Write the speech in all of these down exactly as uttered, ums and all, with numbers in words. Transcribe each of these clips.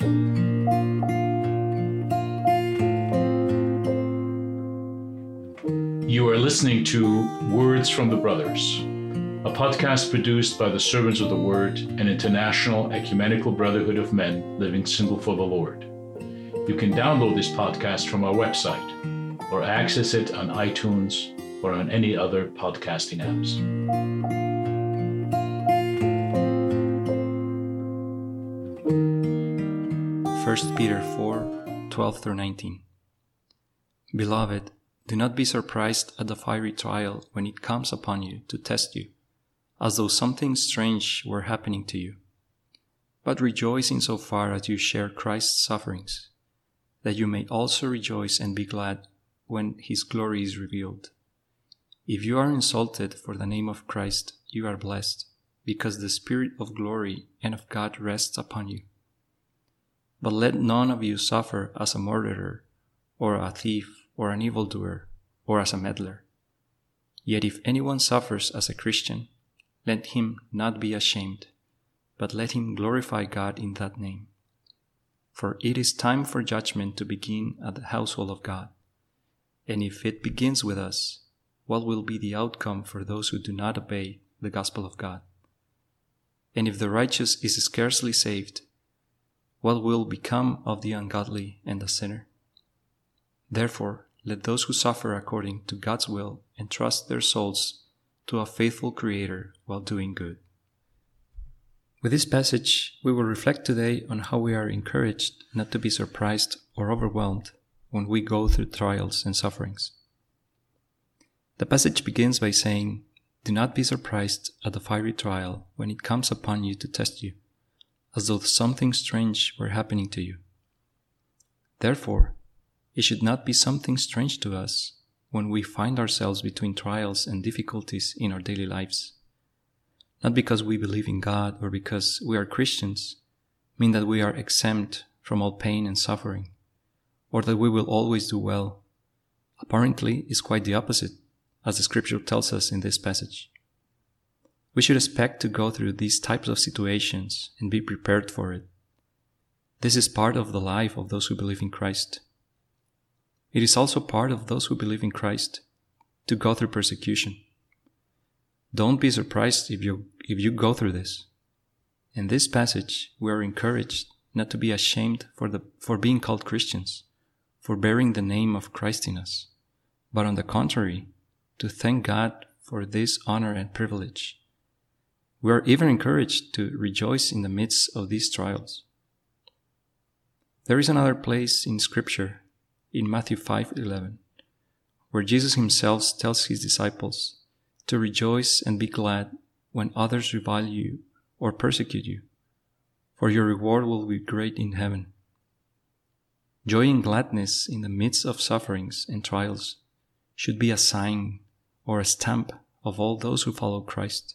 You are listening to Words from the Brothers, a podcast produced by the Servants of the Word, an international ecumenical brotherhood of men living single for the Lord. You can download this podcast from our website or access it on iTunes or on any other podcasting apps. First Peter four, twelve through nineteen. Beloved, do not be surprised at the fiery trial when it comes upon you to test you, as though something strange were happening to you. But rejoice in so far as you share Christ's sufferings, that you may also rejoice and be glad when his glory is revealed. If you are insulted for the name of Christ, you are blessed, because the Spirit of glory and of God rests upon you. But let none of you suffer as a murderer, or a thief, or an evildoer, or as a meddler. Yet if anyone suffers as a Christian, let him not be ashamed, but let him glorify God in that name. For it is time for judgment to begin at the household of God. And if it begins with us, what will be the outcome for those who do not obey the gospel of God? And if the righteous is scarcely saved, what will become of the ungodly and the sinner? Therefore, let those who suffer according to God's will entrust their souls to a faithful Creator while doing good. With this passage, we will reflect today on how we are encouraged not to be surprised or overwhelmed when we go through trials and sufferings. The passage begins by saying, "Do not be surprised at the fiery trial when it comes upon you to test you, as though something strange were happening to you." Therefore, it should not be something strange to us when we find ourselves between trials and difficulties in our daily lives. Not because we believe in God or because we are Christians mean that we are exempt from all pain and suffering, or that we will always do well. Apparently, it's quite the opposite, as the scripture tells us in this passage. We should expect to go through these types of situations and be prepared for it. This is part of the life of those who believe in Christ. It is also part of those who believe in Christ to go through persecution. Don't be surprised if you if you go through this. In this passage, we are encouraged not to be ashamed for the for being called Christians, for bearing the name of Christ in us, but on the contrary, to thank God for this honor and privilege. We are even encouraged to rejoice in the midst of these trials. There is another place in Scripture, in Matthew five eleven, where Jesus himself tells his disciples to rejoice and be glad when others revile you or persecute you, for your reward will be great in heaven. Joy and gladness in the midst of sufferings and trials should be a sign or a stamp of all those who follow Christ.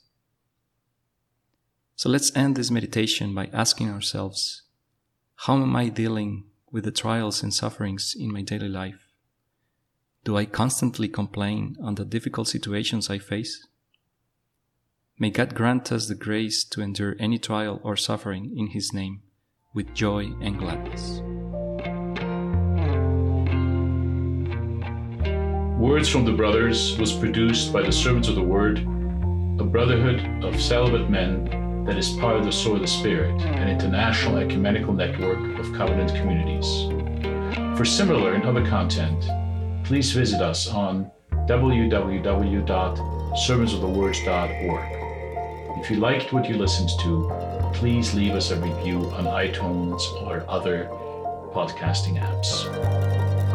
So let's end this meditation by asking ourselves, how am I dealing with the trials and sufferings in my daily life? Do I constantly complain on the difficult situations I face? May God grant us the grace to endure any trial or suffering in His name with joy and gladness. Words from the Brothers was produced by the Servants of the Word, a brotherhood of celibate men that is part of the Sword of the Spirit, an international ecumenical network of covenant communities. For similar and other content, please visit us on w w w dot servants of the word dot org. If you liked what you listened to, please leave us a review on iTunes or other podcasting apps.